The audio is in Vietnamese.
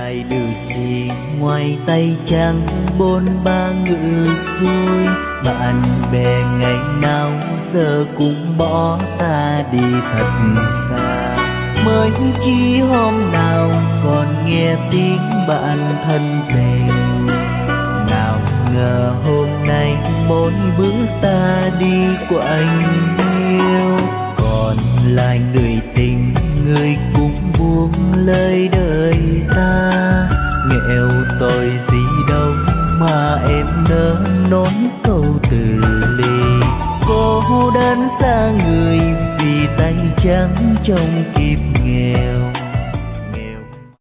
lại được gì ngoài tay trắng bôn ba ngự vui. Bạn bè ngày nào giờ cũng bỏ ta đi thật xa, mới chỉ hôm nào còn nghe tiếng bạn thân về. Nào ngờ hôm nay mỗi bước ta đi của anh yêu, còn lại người tình người cũng buông lời đời ta. Nghèo tôi gì đâu mà em nỡ nói câu từ ly, cô đơn xa người vì tay trắng trong kịp